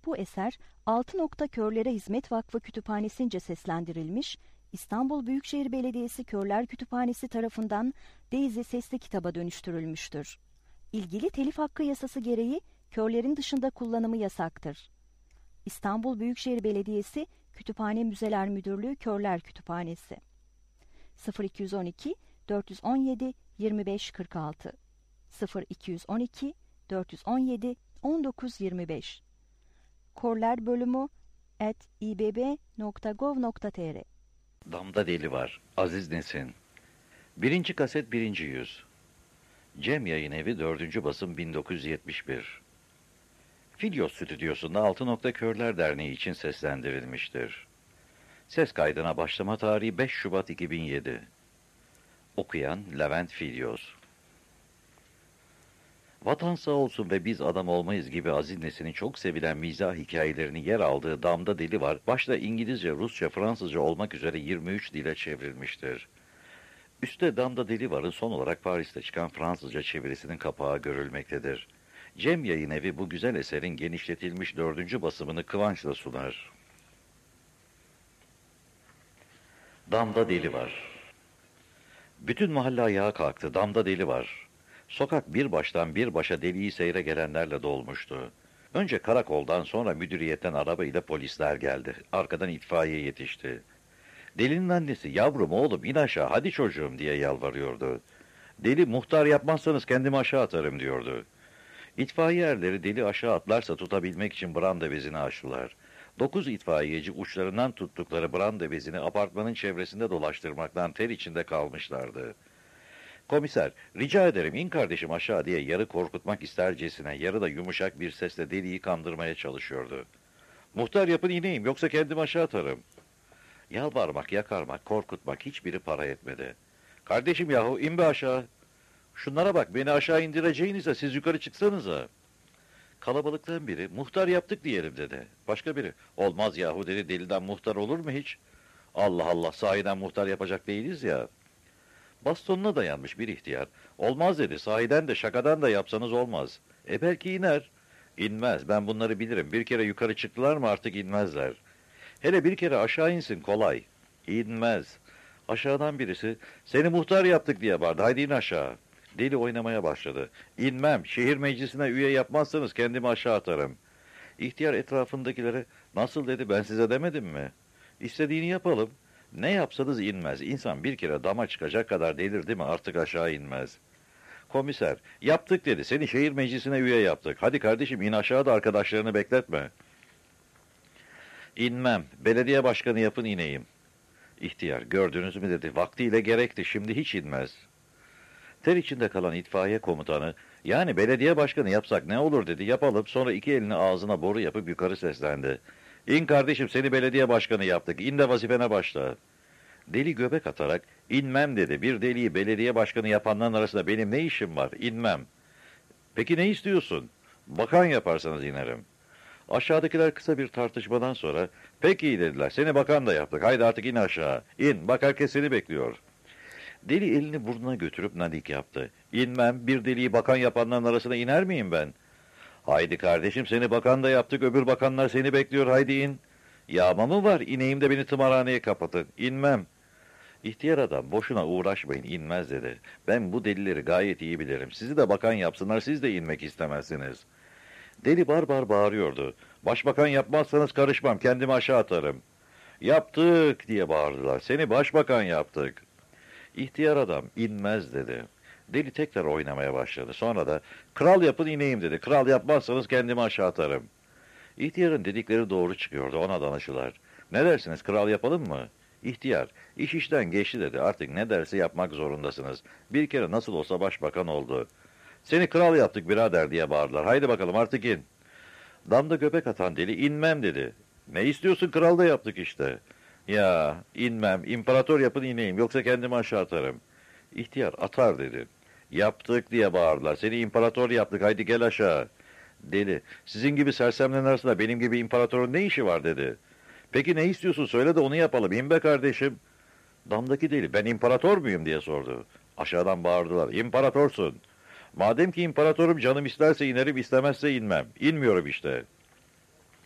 Bu eser Altı Nokta Körlere Hizmet Vakfı Kütüphanesi'nce seslendirilmiş, İstanbul Büyükşehir Belediyesi Körler Kütüphanesi tarafından Daisy sesli kitaba dönüştürülmüştür. İlgili telif hakkı yasası gereği körlerin dışında kullanımı yasaktır. İstanbul Büyükşehir Belediyesi Kütüphane Müzeler Müdürlüğü Körler Kütüphanesi 0212 417 2546 0212 417 1925 korlerbölümü@ibb.gov.tr. Damda Deli Var, Aziz Nesin. 1. kaset 1. yüz. Cem Yayınevi 4. basım 1971. Filyos Stüdyosu'nda Altı Nokta Körler Derneği için seslendirilmiştir. Ses kaydına başlama tarihi 5 Şubat 2007. Okuyan Levent Filyos. Vatan sağ olsun ve biz adam olmayız gibi Aziz Nesin'in çok sevilen mizah hikayelerinin yer aldığı Damda Deli Var, başta İngilizce, Rusça, Fransızca olmak üzere 23 dile çevrilmiştir. Üstte Damda Deli Var'ın son olarak Paris'te çıkan Fransızca çevirisinin kapağı görülmektedir. Cem Yayınevi bu güzel eserin genişletilmiş 4. basımını kıvançla sunar. Damda Deli Var. Bütün mahalle ayağa kalktı. Damda deli var. Sokak bir baştan bir başa deliyi seyre gelenlerle dolmuştu. Önce karakoldan, sonra müdüriyetten araba ile polisler geldi. Arkadan itfaiye yetişti. Delinin annesi, "Yavrum, oğlum, in aşağı, hadi çocuğum," diye yalvarıyordu. Deli, "Muhtar yapmazsanız kendimi aşağı atarım," diyordu. İtfaiye erleri deli aşağı atlarsa tutabilmek için branda bezini açtılar. 9 itfaiyeci uçlarından tuttukları branda bezini apartmanın çevresinde dolaştırmaktan ter içinde kalmışlardı. Komiser, "Rica ederim, in kardeşim aşağı," diye yarı korkutmak istercesine, yarı da yumuşak bir sesle deliyi kandırmaya çalışıyordu. "Muhtar yapın, ineyim, yoksa kendimi aşağı atarım." Yalvarmak, yakarmak, korkutmak hiçbiri para etmedi. "Kardeşim yahu, in be aşağı. Şunlara bak, beni aşağı indireceğinize siz yukarı çıksanıza." Kalabalıktan biri, "Muhtar yaptık diyelim," dedi. Başka biri, "Olmaz yahu," dedi, "deliden muhtar olur mu hiç? Allah Allah, sahiden muhtar yapacak değiliz ya." Bastonuna dayanmış bir ihtiyar, "Olmaz," dedi, "sahiden de şakadan da yapsanız olmaz." Belki iner." "İnmez, ben bunları bilirim. Bir kere yukarı çıktılar mı artık inmezler. Hele bir kere aşağı insin, kolay." "İnmez." Aşağıdan birisi, "Seni muhtar yaptık," diye bağırdı, "haydi in aşağı." Deli oynamaya başladı. "İnmem, şehir meclisine üye yapmazsanız kendimi aşağı atarım." İhtiyar etrafındakilere, "Nasıl?" dedi, "ben size demedim mi? İstediğini yapalım." Ne yapsanız inmez. İnsan bir kere dama çıkacak kadar delirdi mi artık aşağı inmez. Komiser, "Yaptık," dedi, "seni şehir meclisine üye yaptık. Hadi kardeşim, in aşağı da arkadaşlarını bekletme." "İnmem, belediye başkanı yapın, ineyim." İhtiyar, "Gördünüz mü?" dedi, "vaktiyle gerekti, şimdi hiç inmez." Ter içinde kalan itfaiye komutanı, "Yani belediye başkanı yapsak ne olur?" dedi, "Yapalım." Sonra iki elini ağzına boru yapıp yukarı seslendi. "İn kardeşim, seni belediye başkanı yaptık, İn de vazifene başla." Deli göbek atarak, "İnmem," dedi, "bir deliyi belediye başkanı yapanların arasında benim ne işim var? İnmem." "Peki ne istiyorsun?" "Bakan yaparsanız inerim." Aşağıdakiler kısa bir tartışmadan sonra, "Peki iyi," dediler, "seni bakan da yaptık, haydi artık in aşağı, İn, bak herkes seni bekliyor." Deli elini burnuna götürüp nadik yaptı. "İnmem, bir deliyi bakan yapanların arasına iner miyim ben?" "Haydi kardeşim, seni bakan da yaptık, öbür bakanlar seni bekliyor, haydi in." "Yağma mı var, ineyim de beni tımarhaneye kapatın." "İnmem." İhtiyar adam, "Boşuna uğraşmayın, inmez," dedi. "Ben bu delileri gayet iyi bilirim. Sizi de bakan yapsınlar, siz de inmek istemezsiniz." Deli barbar bağırıyordu. "Başbakan yapmazsanız karışmam, kendimi aşağı atarım." "Yaptık," diye bağırdılar. "Seni başbakan yaptık." İhtiyar adam, "İnmez," dedi. Deli tekrar oynamaya başladı. Sonra da, "Kral yapın, ineyim," dedi. "Kral yapmazsanız kendimi aşağı atarım." İhtiyarın dedikleri doğru çıkıyordu, ona danışılar. "Ne dersiniz, kral yapalım mı?" İhtiyar, "İş işten geçti," dedi. "Artık ne derse yapmak zorundasınız. Bir kere nasıl olsa başbakan oldu." "Seni kral yaptık birader," diye bağırdılar. "Haydi bakalım artık in." Damda göbek atan deli, "İnmem," dedi. "Ne istiyorsun, kral da yaptık işte." "Ya, inmem, imparator yapın, ineyim, yoksa kendimi aşağı atarım." İhtiyar, "Atar," dedi. "Yaptık," diye bağırdılar. "Seni imparator yaptık, haydi gel aşağı." Deli, "Sizin gibi sersemlerin arasında benim gibi imparatorun ne işi var?" dedi. "Peki ne istiyorsun, söyle de onu yapalım, İn be kardeşim." Damdaki deli, "Ben imparator muyum?" diye sordu. Aşağıdan bağırdılar, "İmparatorsun." "Madem ki imparatorum, canım isterse inerim, istemezse inmem. İnmiyorum işte."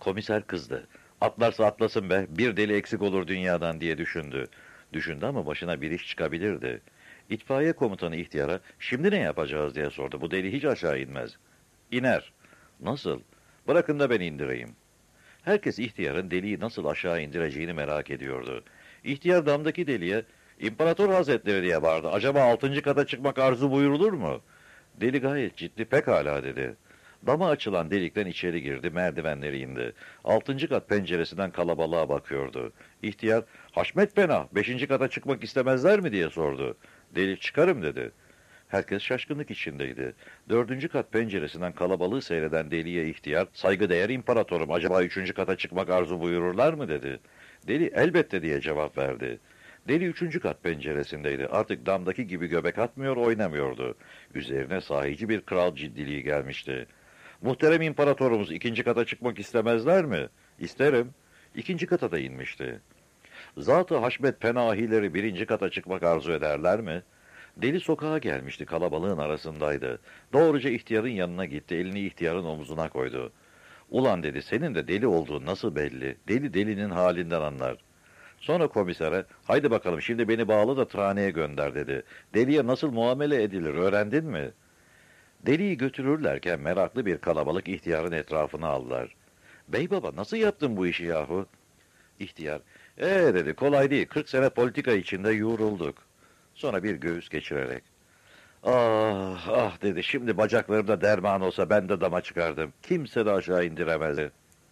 Komiser kızdı. Atlarsa atlasın be, bir deli eksik olur dünyadan diye düşündü. Düşündü ama başına bir iş çıkabilirdi. İtfaiye komutanı ihtiyara, şimdi ne yapacağız diye sordu. Bu deli hiç aşağı inmez. İner. Nasıl? Bırakın da ben indireyim. Herkes ihtiyarın deliği nasıl aşağı indireceğini merak ediyordu. İhtiyar damdaki deliye, İmparator Hazretleri diye bağırdı. Acaba 6. kata çıkmak arzu buyurulur mu? Deli gayet ciddi, pekala dedi. Dama açılan delikten içeri girdi, merdivenleri indi. 6. kat penceresinden kalabalığa bakıyordu. İhtiyar, Haşmet Pena, 5. kata çıkmak istemezler mi diye sordu. Deli, çıkarım dedi. Herkes şaşkınlık içindeydi. 4. kat penceresinden kalabalığı seyreden deliye ihtiyar, saygıdeğer imparatorum, acaba 3. kata çıkmak arzu buyururlar mı dedi. Deli, elbette diye cevap verdi. Deli 3. kat penceresindeydi. Artık damdaki gibi göbek atmıyor, oynamıyordu. Üzerine sahici bir kral ciddiliği gelmişti. Muhterem imparatorumuz 2. kata çıkmak istemezler mi? İsterim. 2. kata da inmişti. Zat-ı Haşmet Penahileri 1. kata çıkmak arzu ederler mi? Deli sokağa gelmişti, kalabalığın arasındaydı. Doğruca ihtiyarın yanına gitti, elini ihtiyarın omzuna koydu. Ulan dedi, senin de deli olduğun nasıl belli? Deli delinin halinden anlar. Sonra komisere, haydi bakalım şimdi beni bağlı da traneye gönder dedi. Deliye nasıl muamele edilir öğrendin mi? Deliyi götürürlerken meraklı bir kalabalık ihtiyarın etrafına aldılar. Bey baba nasıl yaptın bu işi yahu? İhtiyar, dedi kolay değil, 40 sene politika içinde yoğrulduk. Sonra bir göğüs geçirerek, ah ah dedi, şimdi bacaklarımda derman olsa ben de dama çıkardım. Kimse de aşağı indiremezdi.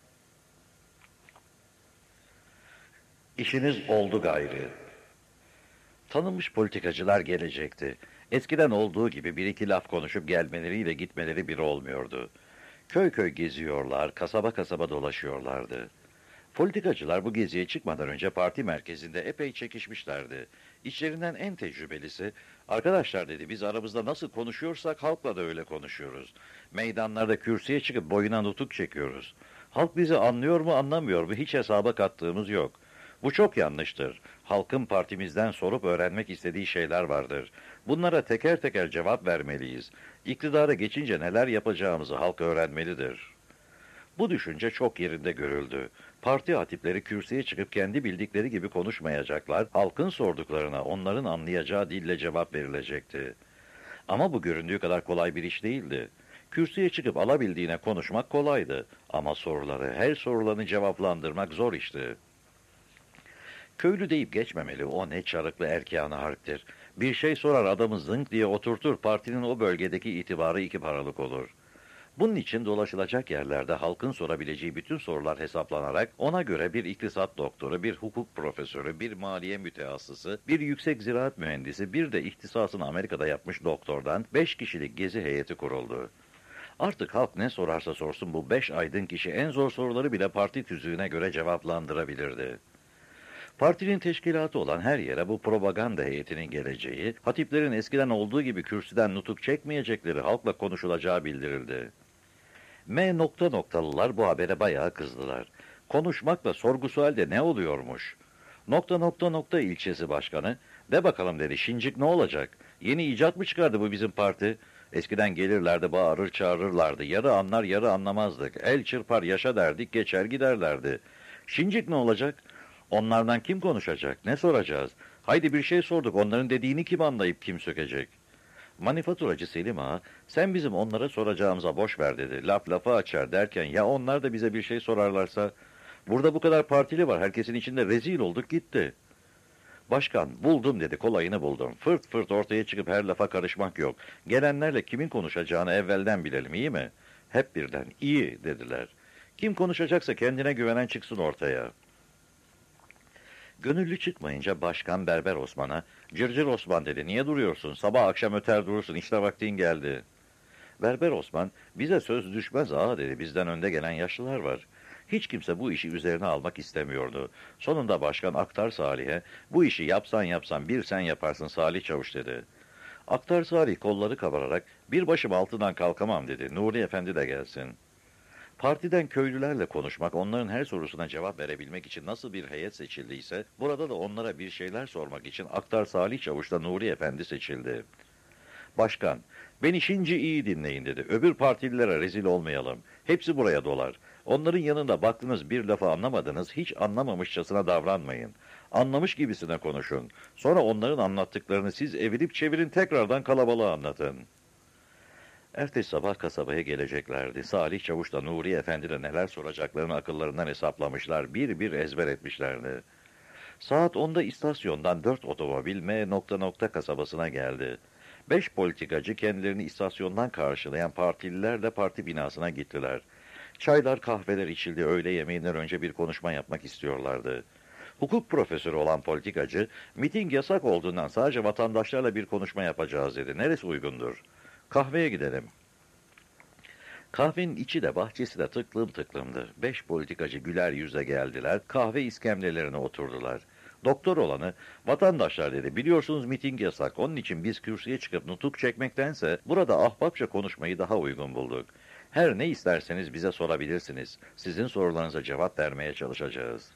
İşiniz oldu gayrı. Tanınmış politikacılar gelecekti. Eskiden olduğu gibi bir iki laf konuşup gelmeleriyle gitmeleri bir olmuyordu. Köy köy geziyorlar, kasaba kasaba dolaşıyorlardı. Politikacılar bu geziye çıkmadan önce parti merkezinde epey çekişmişlerdi. İçlerinden en tecrübelisi, arkadaşlar dedi, biz aramızda nasıl konuşuyorsak halkla da öyle konuşuyoruz. Meydanlarda kürsüye çıkıp boyuna nutuk çekiyoruz. Halk bizi anlıyor mu anlamıyor mu hiç hesaba kattığımız yok. Bu çok yanlıştır. Halkın partimizden sorup öğrenmek istediği şeyler vardır. Bunlara teker teker cevap vermeliyiz. İktidara geçince neler yapacağımızı halk öğrenmelidir. Bu düşünce çok yerinde görüldü. Parti hatipleri kürsüye çıkıp kendi bildikleri gibi konuşmayacaklar, halkın sorduklarına onların anlayacağı dille cevap verilecekti. Ama bu göründüğü kadar kolay bir iş değildi. Kürsüye çıkıp alabildiğine konuşmak kolaydı ama soruları, her sorularını cevaplandırmak zor işti. Köylü deyip geçmemeli, o ne çarıklı erkâhına harptir. Bir şey sorar adamı zınk diye oturtur, partinin o bölgedeki itibarı 2 paralık olur. Bunun için dolaşılacak yerlerde halkın sorabileceği bütün sorular hesaplanarak ona göre bir iktisat doktoru, bir hukuk profesörü, bir maliye mütehassısı, bir yüksek ziraat mühendisi, bir de ihtisasını Amerika'da yapmış doktordan 5 kişilik gezi heyeti kuruldu. Artık halk ne sorarsa sorsun bu 5 aydın kişi en zor soruları bile parti tüzüğüne göre cevaplandırabilirdi. Partinin teşkilatı olan her yere bu propaganda heyetinin geleceği, hatiplerin eskiden olduğu gibi kürsüden nutuk çekmeyecekleri halkla konuşulacağı bildirildi. Noktalılar bu habere bayağı kızdılar. Konuşmakla sorgu sualde ne oluyormuş? Ilçesi başkanı, de bakalım dedi, şincik ne olacak? Yeni icat mı çıkardı bu bizim parti? Eskiden gelirlerdi, bağırır çağırırlardı, yarı anlar yarı anlamazdık, el çırpar yaşa derdik, geçer giderlerdi. Şincik ne olacak? Onlardan kim konuşacak, ne soracağız? Haydi bir şey sorduk, onların dediğini kim anlayıp kim sökecek? Manifaturacı Selim Ağa, sen bizim onlara soracağımıza boş ver dedi. Laf lafı açar derken, ya onlar da bize bir şey sorarlarsa? Burada bu kadar partili var, herkesin içinde rezil olduk gitti. Başkan, buldum dedi, kolayını buldum. Fırt fırt ortaya çıkıp her lafa karışmak yok. Gelenlerle kimin konuşacağını evvelden bilelim, iyi mi? Hep birden, iyi dediler. Kim konuşacaksa kendine güvenen çıksın ortaya. Gönüllü çıkmayınca başkan Berber Osman'a, Cırcır Osman dedi, niye duruyorsun? Sabah akşam öter durursun, işte vaktin geldi. Berber Osman, bize söz düşmez ağa dedi, bizden önde gelen yaşlılar var. Hiç kimse bu işi üzerine almak istemiyordu. Sonunda başkan Aktar Salih'e, bu işi yapsan bir sen yaparsın Salih Çavuş dedi. Aktar Salih kolları kabararak, bir başım altından kalkamam dedi, Nuri Efendi de gelsin. Partiden köylülerle konuşmak, onların her sorusuna cevap verebilmek için nasıl bir heyet seçildiyse, burada da onlara bir şeyler sormak için Aktar Salih Çavuş'la Nuri Efendi seçildi. Başkan, beni şimdi iyi dinleyin dedi. Öbür partililere rezil olmayalım. Hepsi buraya dolar. Onların yanında baktınız bir lafı anlamadınız, hiç anlamamışçasına davranmayın. Anlamış gibisine konuşun. Sonra onların anlattıklarını siz evirip çevirin tekrardan kalabalığa anlatın. Ertesi sabah kasabaya geleceklerdi. Salih Çavuş'la Nuri Efendi'yle neler soracaklarını akıllarından hesaplamışlar, bir bir ezber etmişlerdi. Saat 10'da istasyondan 4 otomobil M... kasabasına geldi. 5 politikacı kendilerini istasyondan karşılayan partililerle parti binasına gittiler. Çaylar, kahveler içildi, öğle yemeğinden önce bir konuşma yapmak istiyorlardı. Hukuk profesörü olan politikacı, miting yasak olduğundan sadece vatandaşlarla bir konuşma yapacağız dedi. Neresi uygundur? Kahveye gidelim. Kahvenin içi de bahçesi de tıklım tıklımdı. 5 politikacı güler yüzle geldiler, kahve iskemlelerine oturdular. Doktor olanı, vatandaşlar dedi, biliyorsunuz miting yasak, onun için biz kürsüye çıkıp nutuk çekmektense burada ahbapça konuşmayı daha uygun bulduk. Her ne isterseniz bize sorabilirsiniz. Sizin sorularınıza cevap vermeye çalışacağız.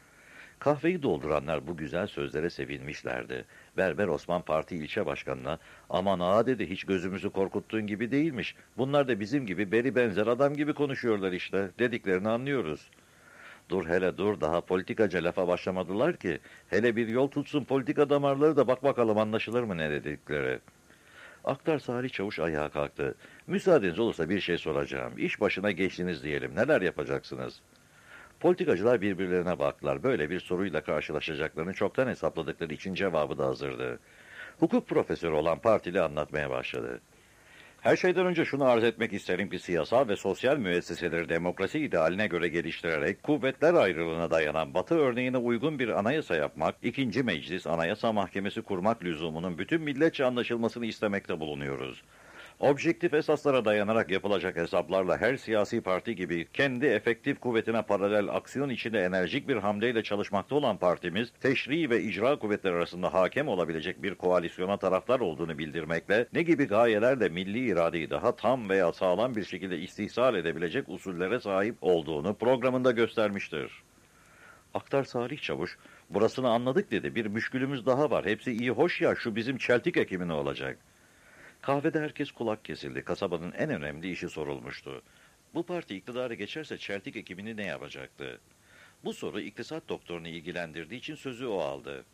Kahveyi dolduranlar bu güzel sözlere sevinmişlerdi. Berber Osman Parti ilçe başkanına, aman ağa dedi, hiç gözümüzü korkuttuğun gibi değilmiş. Bunlar da bizim gibi beri benzer adam gibi konuşuyorlar işte, dediklerini anlıyoruz. Dur hele dur, daha politikacı lafa başlamadılar ki. Hele bir yol tutsun politika damarları da bak bakalım anlaşılır mı ne dedikleri. Aktar Salih Çavuş ayağa kalktı. Müsaadeniz olursa bir şey soracağım. İş başına geçtiniz diyelim. Neler yapacaksınız? Politikacılar birbirlerine baktılar. Böyle bir soruyla karşılaşacaklarını çoktan hesapladıkları için cevabı da hazırdı. Hukuk profesörü olan partili anlatmaya başladı. Her şeyden önce şunu arz etmek isterim ki siyasal ve sosyal müesseseleri demokrasi idealine göre geliştirerek kuvvetler ayrılığına dayanan Batı örneğine uygun bir anayasa yapmak, 2. Meclis Anayasa Mahkemesi kurmak lüzumunun bütün milletçe anlaşılmasını istemekte bulunuyoruz. Objektif esaslara dayanarak yapılacak hesaplarla her siyasi parti gibi kendi efektif kuvvetine paralel aksiyon içinde enerjik bir hamleyle çalışmakta olan partimiz, teşri ve icra kuvvetleri arasında hakem olabilecek bir koalisyona taraftar olduğunu bildirmekle, ne gibi gayelerle milli iradeyi daha tam veya sağlam bir şekilde istihsal edebilecek usullere sahip olduğunu programında göstermiştir. Aktar Salih Çavuş, burasını anladık dedi, bir müşkülümüz daha var, hepsi iyi hoş ya, şu bizim çeltik ekimi ne olacak? Kahvede herkes kulak kesildi. Kasabanın en önemli işi sorulmuştu. Bu parti iktidara geçerse çeltik ekibini ne yapacaktı? Bu soru iktisat doktorunu ilgilendirdiği için sözü o aldı.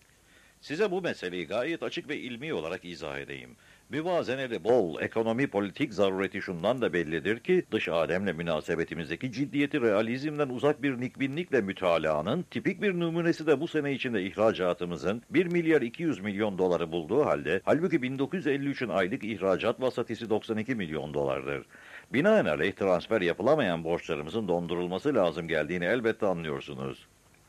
Size bu meseleyi gayet açık ve ilmi olarak izah edeyim. Müvazeneli bol ekonomi politik zarureti şundan da bellidir ki, dış alemle münasebetimizdeki ciddiyeti realizmden uzak bir nikbinlikle mütalaanın tipik bir numunesi de bu sene içinde ihracatımızın 1 milyar 200 milyon doları bulduğu halde, halbuki 1953'ün aylık ihracat vasatisi 92 milyon dolardır. Binaenaleyh transfer yapılamayan borçlarımızın dondurulması lazım geldiğini elbette anlıyorsunuz.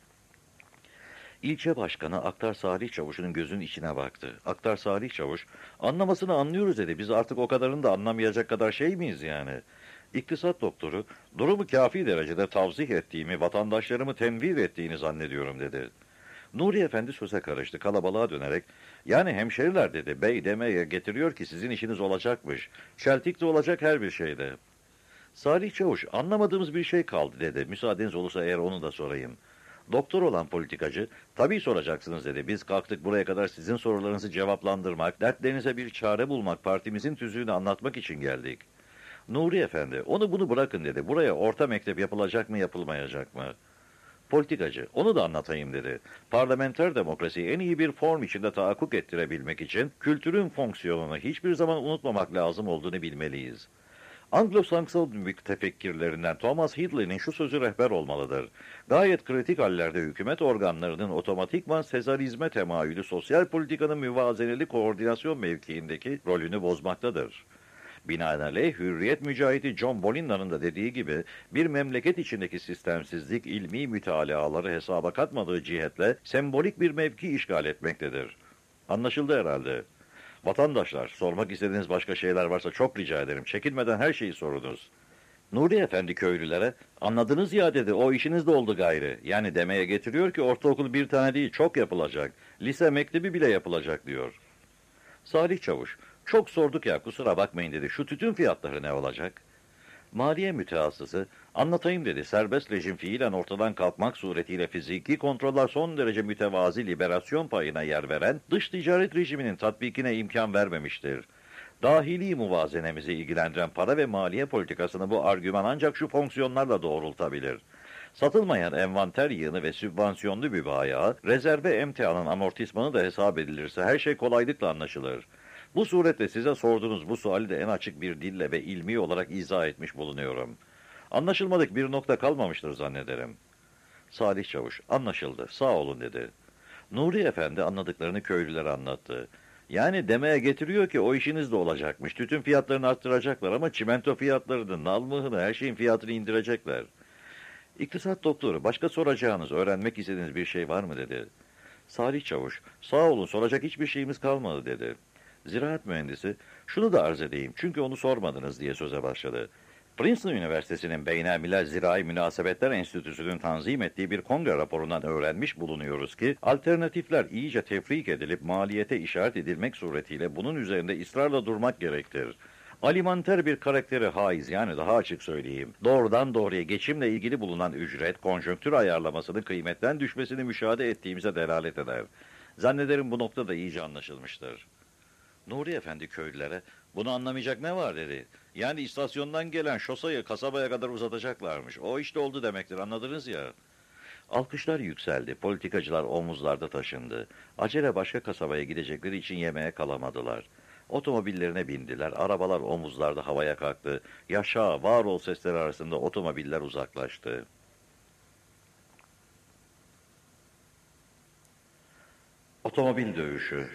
İlçe başkanı Aktar Salih Çavuş'un gözünün içine baktı. Aktar Salih Çavuş, anlamasını anlıyoruz dedi. Biz artık o kadarını da anlamayacak kadar şey miyiz yani? İktisat doktoru, durumu kafi derecede tavzih ettiğimi, vatandaşlarımı tenvir ettiğini zannediyorum dedi. Nuri Efendi söze karıştı, kalabalığa dönerek, yani hemşeriler dedi, bey demeye getiriyor ki sizin işiniz olacakmış. Çeltik de olacak her bir şeyde. Salih Çavuş, anlamadığımız bir şey kaldı dedi. Müsaadeniz olursa eğer onu da sorayım. Doktor olan politikacı, tabii soracaksınız dedi. Biz kalktık buraya kadar sizin sorularınızı cevaplandırmak, dertlerinize bir çare bulmak, partimizin tüzüğünü anlatmak için geldik. Nuri Efendi, onu bunu bırakın dedi. Buraya orta mektep yapılacak mı, yapılmayacak mı? Politikacı, onu da anlatayım dedi. Parlamenter demokrasiyi en iyi bir form içinde tahakkuk ettirebilmek için kültürün fonksiyonunu hiçbir zaman unutmamak lazım olduğunu bilmeliyiz. Anglo-Sakson mütefekkirlerinden Thomas Headley'nin şu sözü rehber olmalıdır. Gayet kritik hallerde hükümet organlarının otomatikman sezarizme temayülü sosyal politikanın müvazeneli koordinasyon mevkiindeki rolünü bozmaktadır. Binaenaleyh hürriyet mücahidi John Bolina'nın da dediği gibi bir memleket içindeki sistemsizlik ilmi mütalaları hesaba katmadığı cihetle sembolik bir mevki işgal etmektedir. Anlaşıldı herhalde. Vatandaşlar, sormak istediğiniz başka şeyler varsa çok rica ederim. Çekinmeden her şeyi sorunuz. Nuri Efendi köylülere, anladınız ya dedi, o işiniz de oldu gayrı. Yani demeye getiriyor ki ortaokul bir tane değil, çok yapılacak. Lise mektebi bile yapılacak diyor. Salih Çavuş, çok sorduk ya kusura bakmayın dedi, şu tütün fiyatları ne olacak? Maliye mütehassısı, anlatayım dedi, serbest rejim fiilen ortadan kalkmak suretiyle fiziki kontroller son derece mütevazi liberasyon payına yer veren dış ticaret rejiminin tatbikine imkan vermemiştir. Dahili muvazenemizi ilgilendiren para ve maliye politikasını bu argüman ancak şu fonksiyonlarla doğrultabilir. Satılmayan envanter yığını ve sübvansiyonlu bir bayağı, rezerve emtianın amortismanı da hesap edilirse her şey kolaylıkla anlaşılır. Bu suretle size sorduğunuz bu suali de en açık bir dille ve ilmi olarak izah etmiş bulunuyorum. Anlaşılmadık bir nokta kalmamıştır zannederim. Salih Çavuş, anlaşıldı, sağ olun dedi. Nuri Efendi anladıklarını köylülere anlattı. Yani demeye getiriyor ki o işiniz de olacakmış. Tütün fiyatlarını arttıracaklar ama çimento fiyatlarını, nal mıhını, her şeyin fiyatını indirecekler. İktisat doktoru, başka soracağınız, öğrenmek istediğiniz bir şey var mı dedi. Salih Çavuş, sağ olun soracak hiçbir şeyimiz kalmadı dedi. Ziraat mühendisi, şunu da arz edeyim çünkü onu sormadınız diye söze başladı. Princeton Üniversitesi'nin Beynelmilel Zirai Münasebetler Enstitüsü'nün tanzim ettiği bir kongre raporundan öğrenmiş bulunuyoruz ki, alternatifler iyice tefrik edilip maliyete işaret edilmek suretiyle bunun üzerinde ısrarla durmak gerektir. Alimenter bir karakteri haiz, yani daha açık söyleyeyim. Doğrudan doğruya geçimle ilgili bulunan ücret, konjonktür ayarlamasının kıymetten düşmesini müşahede ettiğimize delalet eder. Zannederim bu noktada iyice anlaşılmıştır. Nuri Efendi köylülere, bunu anlamayacak ne var dedi. Yani istasyondan gelen şosayı kasabaya kadar uzatacaklarmış. O işte oldu demektir, anladınız ya. Alkışlar yükseldi, politikacılar omuzlarda taşındı. Acele başka kasabaya gidecekleri için yemeğe kalamadılar. Otomobillerine bindiler, arabalar omuzlarda havaya kalktı. Yaşa, var ol sesleri arasında otomobiller uzaklaştı. Otomobil dövüşü.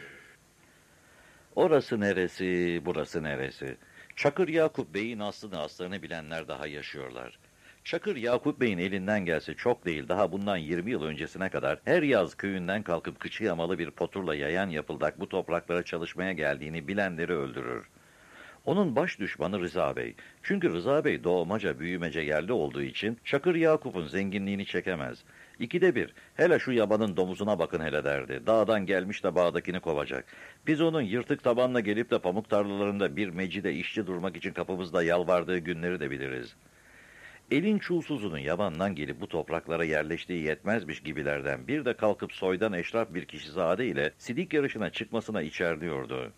Orası neresi, burası neresi? Çakır Yakup Bey'in aslını aslarını bilenler daha yaşıyorlar. Çakır Yakup Bey'in elinden gelse çok değil, daha bundan 20 yıl öncesine kadar her yaz köyünden kalkıp kıçı yamalı bir poturla yayan yapıldak bu topraklara çalışmaya geldiğini bilenleri öldürür. Onun baş düşmanı Rıza Bey. Çünkü Rıza Bey doğmaca büyümece yerli olduğu için Çakır Yakup'un zenginliğini çekemez. İkide bir, hele şu yabanın domuzuna bakın hele derdi. Dağdan gelmiş de bağdakini kovacak. Biz onun yırtık tabanla gelip de pamuk tarlalarında bir mecide işçi durmak için kapımızda yalvardığı günleri de biliriz. Elin çulsuzunun yabandan gelip bu topraklara yerleştiği yetmezmiş gibilerden bir de kalkıp soydan eşraf bir kişizade ile sidik yarışına çıkmasına içerliyordu.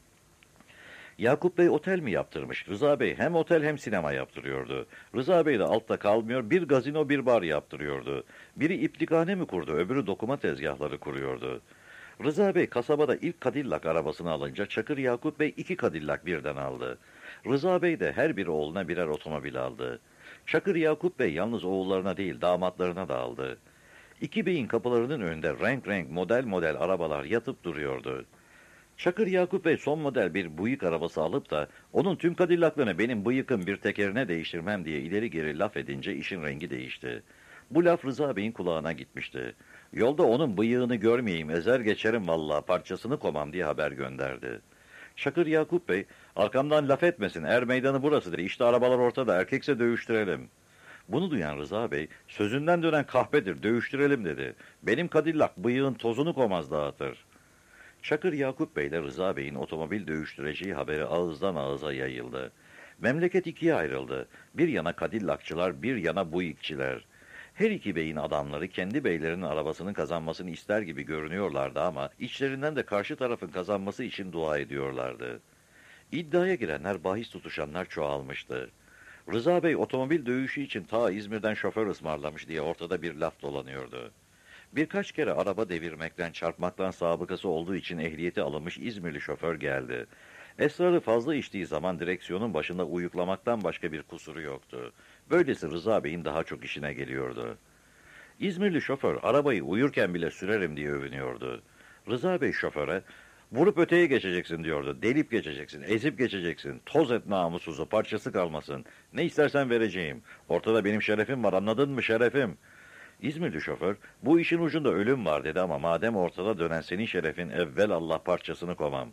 Yakup Bey otel mi yaptırmış? Rıza Bey hem otel hem sinema yaptırıyordu. Rıza Bey de altta kalmıyor, bir gazino bir bar yaptırıyordu. Biri iplikhane mi kurdu, öbürü dokuma tezgahları kuruyordu. Rıza Bey kasabada ilk Cadillac arabasını alınca Çakır Yakup Bey 2 Cadillac birden aldı. Rıza Bey de her bir oğluna birer otomobil aldı. Çakır Yakup Bey yalnız oğullarına değil damatlarına da aldı. İki beyin kapılarının önünde renk renk model model arabalar yatıp duruyordu. Çakır Yakup Bey son model bir bıyık arabası alıp da onun tüm Cadillac'larını benim bıyıkın bir tekerine değiştirmem diye ileri geri laf edince işin rengi değişti. Bu laf Rıza Bey'in kulağına gitmişti. Yolda onun bıyığını görmeyeyim, ezer geçerim vallahi, parçasını komam diye haber gönderdi. Çakır Yakup Bey, arkamdan laf etmesin, er meydanı burasıdır, işte arabalar ortada, erkekse dövüştürelim. Bunu duyan Rıza Bey, sözünden dönen kahpedir, dövüştürelim dedi. Benim Cadillac bıyığın tozunu komaz dağıtır. Çakır Yakup Bey ile Rıza Bey'in otomobil dövüştüreceği haberi ağızdan ağıza yayıldı. Memleket ikiye ayrıldı. Bir yana Cadillac'çılar, bir yana buyikçiler. Her iki beyin adamları kendi beylerinin arabasının kazanmasını ister gibi görünüyorlardı ama içlerinden de karşı tarafın kazanması için dua ediyorlardı. İddiaya girenler, bahis tutuşanlar çoğalmıştı. Rıza Bey otomobil dövüşü için ta İzmir'den şoför ısmarlamış diye ortada bir laf dolanıyordu. Birkaç kere araba devirmekten, çarpmaktan sabıkası olduğu için ehliyeti alınmış İzmirli şoför geldi. Esrarı fazla içtiği zaman direksiyonun başında uyuklamaktan başka bir kusuru yoktu. Böylesi Rıza Bey'in daha çok işine geliyordu. İzmirli şoför arabayı uyurken bile sürerim diye övünüyordu. Rıza Bey şoföre, vurup öteye geçeceksin diyordu. Delip geçeceksin, ezip geçeceksin. Toz et namussuzu, parçası kalmasın. Ne istersen vereceğim. Ortada benim şerefim var, anladın mı şerefim? İzmirli şoför, bu işin ucunda ölüm var dedi ama madem ortada dönen senin şerefin, evvel Allah parçasını komam.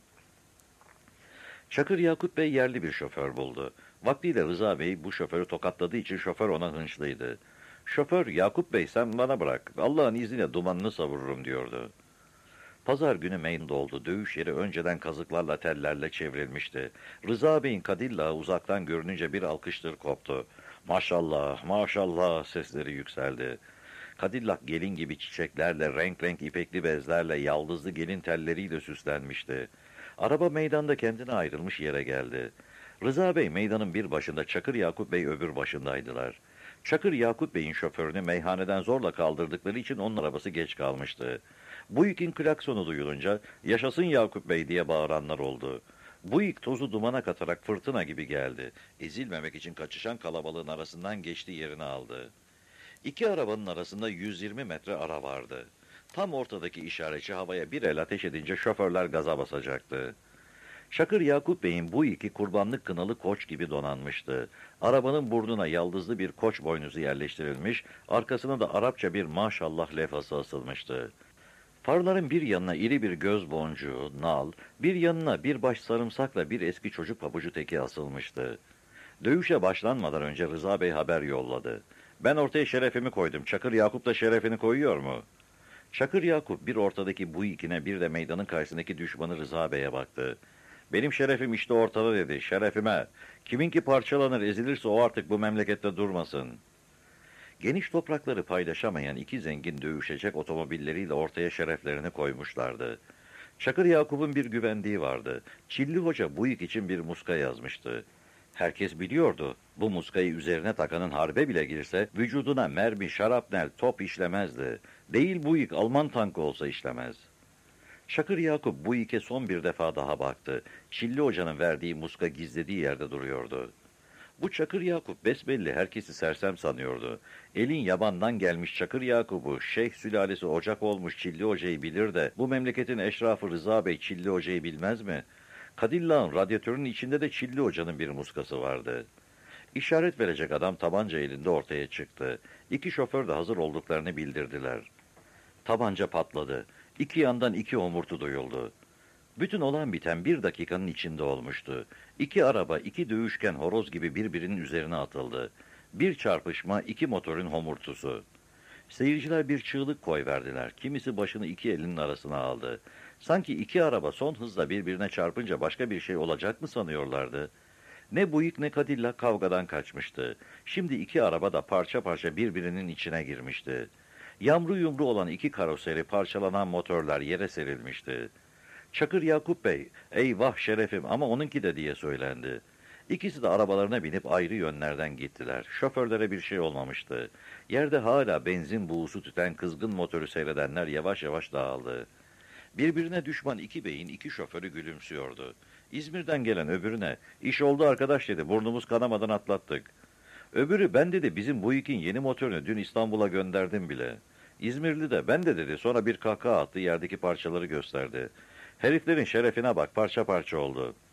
Çakır Yakup Bey yerli bir şoför buldu. Vaktiyle Rıza Bey bu şoförü tokatladığı için şoför ona hınçlıydı. Şoför, Yakup Bey sen bana bırak, Allah'ın izniyle dumanını savururum diyordu. Pazar günü main doldu. Dövüş yeri önceden kazıklarla tellerle çevrilmişti. Rıza Bey'in Cadillac'ı uzaktan görününce bir alkıştır koptu. Maşallah, maşallah sesleri yükseldi. Cadillac gelin gibi çiçeklerle, renk renk ipekli bezlerle, yaldızlı gelin telleriyle süslenmişti. Araba meydanda kendine ayrılmış yere geldi. Rıza Bey meydanın bir başında, Çakır Yakup Bey öbür başındaydılar. Çakır Yakup Bey'in şoförünü meyhaneden zorla kaldırdıkları için onun arabası geç kalmıştı. Buick'in klaksonu duyulunca "Yaşasın Yakup Bey" diye bağıranlar oldu. Buick tozu dumana katarak fırtına gibi geldi. Ezilmemek için kaçışan kalabalığın arasından geçti, yerini aldı. İki arabanın arasında 120 metre ara vardı. Tam ortadaki işaretçi havaya bir el ateş edince şoförler gaza basacaktı. Çakır Yakup Bey'in bu iki kurbanlık kınalı koç gibi donanmıştı. Arabanın burnuna yaldızlı bir koç boynuzu yerleştirilmiş, arkasına da Arapça bir maşallah levhası asılmıştı. Farların bir yanına iri bir göz boncuğu, nal, bir yanına bir baş sarımsakla bir eski çocuk pabucu teki asılmıştı. Dövüşe başlanmadan önce Rıza Bey haber yolladı. "Ben ortaya şerefimi koydum, Çakır Yakup da şerefini koyuyor mu?" Çakır Yakup bir ortadaki bu ikine, bir de meydanın karşısındaki düşmanı Rıza Bey'e baktı. "Benim şerefim işte ortada" dedi. "Şerefime. Kiminki parçalanır, ezilirse o artık bu memlekette durmasın." Geniş toprakları paylaşamayan iki zengin dövüşecek otomobilleriyle ortaya şereflerini koymuşlardı. Çakır Yakup'un bir güvendiği vardı. Çilli Hoca bu için bir muska yazmıştı. Herkes biliyordu, bu muskayı üzerine takanın harbe bile girse vücuduna mermi, şarapnel, top işlemezdi. Değil bu Alman tankı olsa işlemez. Çakır Yakup bu son bir defa daha baktı. Çilli Hoca'nın verdiği muska gizlediği yerde duruyordu. Bu Çakır Yakup besbelli herkesi sersem sanıyordu. Elin yabandan gelmiş Çakır Yakup'u, Şeyh sülalesi ocak olmuş Çilli Hoca'yı bilir de bu memleketin eşrafı Rıza Bey Çilli Hoca'yı bilmez mi? Cadillac'ın radyatörünün içinde de Çilli Hoca'nın bir muskası vardı. İşaret verecek adam tabanca elinde ortaya çıktı. İki şoför de hazır olduklarını bildirdiler. Tabanca patladı. İki yandan iki homurtu duyuldu. Bütün olan biten bir dakikanın içinde olmuştu. İki araba, iki dövüşken horoz gibi birbirinin üzerine atıldı. Bir çarpışma, iki motorun homurtusu. Seyirciler bir çığlık koyverdiler. Kimisi başını iki elinin arasına aldı. Sanki iki araba son hızla birbirine çarpınca başka bir şey olacak mı sanıyorlardı? Ne Buick ne Cadillac kavgadan kaçmıştı. Şimdi iki araba da parça parça birbirinin içine girmişti. Yamru yumru olan iki karoseri, parçalanan motorlar yere serilmişti. Çakır Yakup Bey, "Eyvah şerefim ama onunki de" diye söylendi. İkisi de arabalarına binip ayrı yönlerden gittiler. Şoförlere bir şey olmamıştı. Yerde hala benzin buğusu tüten kızgın motoru seyredenler yavaş yavaş dağıldı. Birbirine düşman iki beyin iki şoförü gülümsüyordu. İzmir'den gelen öbürüne, "İş oldu arkadaş" dedi, "burnumuz kanamadan atlattık." Öbürü, "Ben" dedi, "bizim bu yeni motorunu dün İstanbul'a gönderdim bile." İzmirli de, "Ben de" dedi, sonra bir kahkaha attı, yerdeki parçaları gösterdi. "Heriflerin şerefine bak, parça parça oldu."